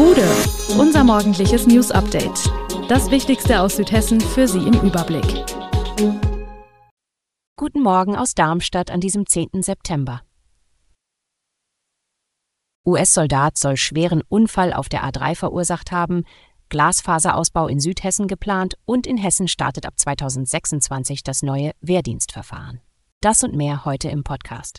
Bude, unser morgendliches News-Update. Das Wichtigste aus Südhessen für Sie im Überblick. Guten Morgen aus Darmstadt an diesem 10. September. US-Soldat soll schweren Unfall auf der A3 verursacht haben, Glasfaserausbau in Südhessen geplant und in Hessen startet ab 2026 das neue Wehrdienstverfahren. Das und mehr heute im Podcast.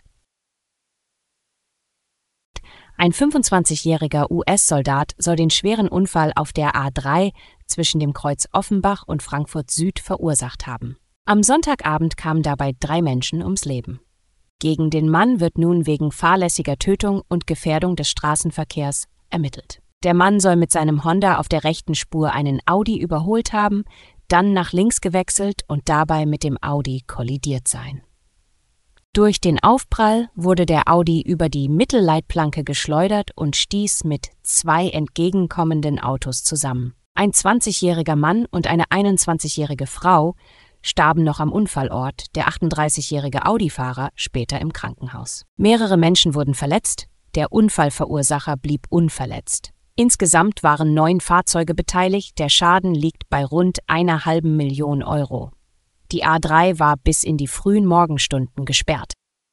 Ein 25-jähriger US-Soldat soll den schweren Unfall auf der A3 zwischen dem Kreuz Offenbach und Frankfurt Süd verursacht haben. Am Sonntagabend kamen dabei 3 Menschen ums Leben. Gegen den Mann wird nun wegen fahrlässiger Tötung und Gefährdung des Straßenverkehrs ermittelt. Der Mann soll mit seinem Honda auf der rechten Spur einen Audi überholt haben, dann nach links gewechselt und dabei mit dem Audi kollidiert sein. Durch den Aufprall wurde der Audi über die Mittelleitplanke geschleudert und stieß mit 2 entgegenkommenden Autos zusammen. Ein 20-jähriger Mann und eine 21-jährige Frau starben noch am Unfallort, der 38-jährige Audi-Fahrer später im Krankenhaus. Mehrere Menschen wurden verletzt, der Unfallverursacher blieb unverletzt. Insgesamt waren 9 Fahrzeuge beteiligt, der Schaden liegt bei rund 1,5 Million Euro. Die A3 war bis in die frühen Morgenstunden gesperrt.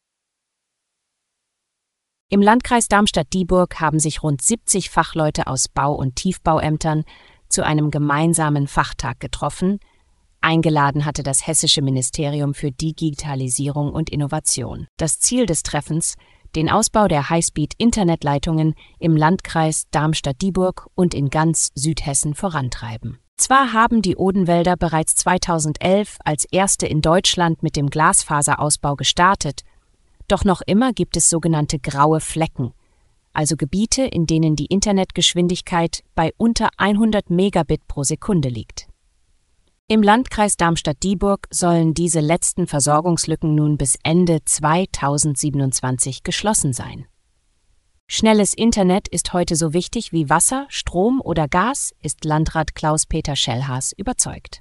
Im Landkreis Darmstadt-Dieburg haben sich rund 70 Fachleute aus Bau- und Tiefbauämtern zu einem gemeinsamen Fachtag getroffen. Eingeladen hatte das Hessische Ministerium für Digitalisierung und Innovation. Das Ziel des Treffens: den Ausbau der Highspeed-Internetleitungen im Landkreis Darmstadt-Dieburg und in ganz Südhessen vorantreiben. Zwar haben die Odenwälder bereits 2011 als erste in Deutschland mit dem Glasfaserausbau gestartet, doch noch immer gibt es sogenannte graue Flecken, also Gebiete, in denen die Internetgeschwindigkeit bei unter 100 Megabit pro Sekunde liegt. Im Landkreis Darmstadt-Dieburg sollen diese letzten Versorgungslücken nun bis Ende 2027 geschlossen sein. Schnelles Internet ist heute so wichtig wie Wasser, Strom oder Gas, ist Landrat Klaus-Peter Schellhaas überzeugt.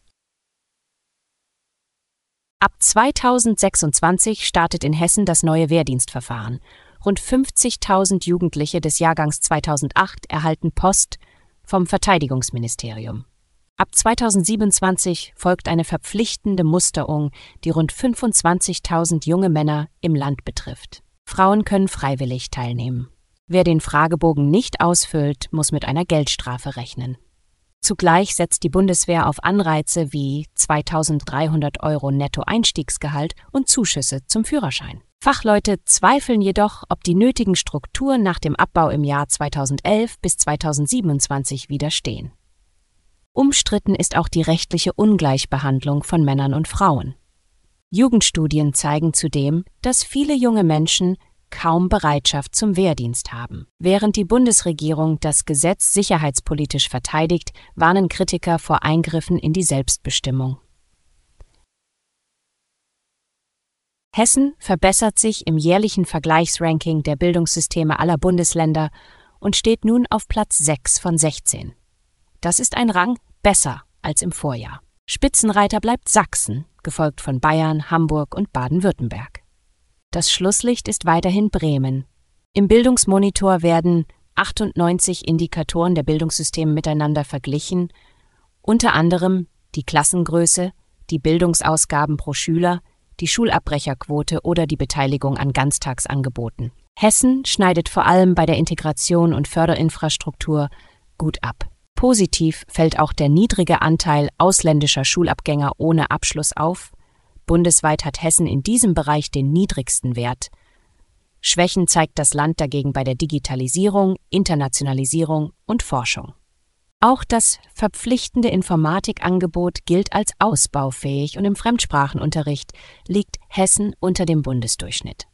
Ab 2026 startet in Hessen das neue Wehrdienstverfahren. Rund 50.000 Jugendliche des Jahrgangs 2008 erhalten Post vom Verteidigungsministerium. Ab 2027 folgt eine verpflichtende Musterung, die rund 25.000 junge Männer im Land betrifft. Frauen können freiwillig teilnehmen. Wer den Fragebogen nicht ausfüllt, muss mit einer Geldstrafe rechnen. Zugleich setzt die Bundeswehr auf Anreize wie 2.300 € Nettoeinstiegsgehalt und Zuschüsse zum Führerschein. Fachleute zweifeln jedoch, ob die nötigen Strukturen nach dem Abbau im Jahr 2011 bis 2027 widerstehen. Umstritten ist auch die rechtliche Ungleichbehandlung von Männern und Frauen. Jugendstudien zeigen zudem, dass viele junge Menschen kaum Bereitschaft zum Wehrdienst haben. Während die Bundesregierung das Gesetz sicherheitspolitisch verteidigt, warnen Kritiker vor Eingriffen in die Selbstbestimmung. Hessen verbessert sich im jährlichen Vergleichsranking der Bildungssysteme aller Bundesländer und steht nun auf Platz 6 von 16. Das ist ein Rang besser als im Vorjahr. Spitzenreiter bleibt Sachsen, gefolgt von Bayern, Hamburg und Baden-Württemberg. Das Schlusslicht ist weiterhin Bremen. Im Bildungsmonitor werden 98 Indikatoren der Bildungssysteme miteinander verglichen, unter anderem die Klassengröße, die Bildungsausgaben pro Schüler, die Schulabbrecherquote oder die Beteiligung an Ganztagsangeboten. Hessen schneidet vor allem bei der Integration und Förderinfrastruktur gut ab. Positiv fällt auch der niedrige Anteil ausländischer Schulabgänger ohne Abschluss auf. Bundesweit hat Hessen in diesem Bereich den niedrigsten Wert. Schwächen zeigt das Land dagegen bei der Digitalisierung, Internationalisierung und Forschung. Auch das verpflichtende Informatikangebot gilt als ausbaufähig und im Fremdsprachenunterricht liegt Hessen unter dem Bundesdurchschnitt.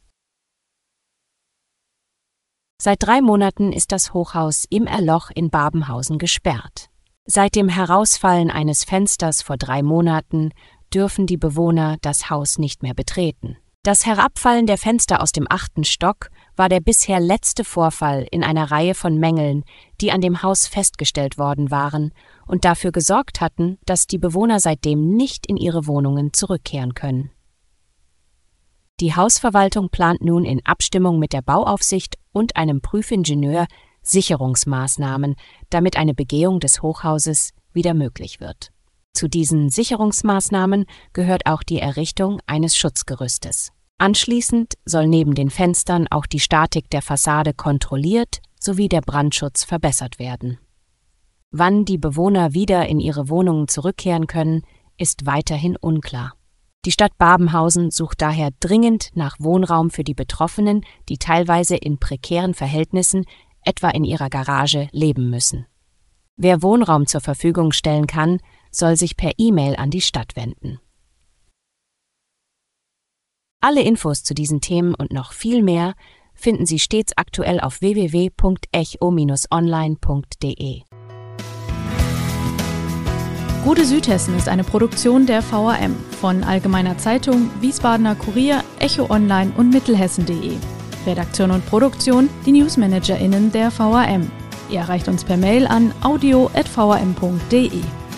Seit 3 Monaten ist das Hochhaus im Erloch in Babenhausen gesperrt. Seit dem Herausfallen eines Fensters vor 3 Monaten dürfen die Bewohner das Haus nicht mehr betreten. Das Herabfallen der Fenster aus dem 8. Stock war der bisher letzte Vorfall in einer Reihe von Mängeln, die an dem Haus festgestellt worden waren und dafür gesorgt hatten, dass die Bewohner seitdem nicht in ihre Wohnungen zurückkehren können. Die Hausverwaltung plant nun in Abstimmung mit der Bauaufsicht und einem Prüfingenieur Sicherungsmaßnahmen, damit eine Begehung des Hochhauses wieder möglich wird. Zu diesen Sicherungsmaßnahmen gehört auch die Errichtung eines Schutzgerüstes. Anschließend soll neben den Fenstern auch die Statik der Fassade kontrolliert sowie der Brandschutz verbessert werden. Wann die Bewohner wieder in ihre Wohnungen zurückkehren können, ist weiterhin unklar. Die Stadt Babenhausen sucht daher dringend nach Wohnraum für die Betroffenen, die teilweise in prekären Verhältnissen, etwa in ihrer Garage, leben müssen. Wer Wohnraum zur Verfügung stellen kann, soll sich per E-Mail an die Stadt wenden. Alle Infos zu diesen Themen und noch viel mehr finden Sie stets aktuell auf www.echo-online.de. Gute Südhessen ist eine Produktion der VRM von Allgemeiner Zeitung, Wiesbadener Kurier, Echo Online und Mittelhessen.de. Redaktion und Produktion die NewsmanagerInnen der VRM. Ihr erreicht uns per Mail an audio@vrm.de.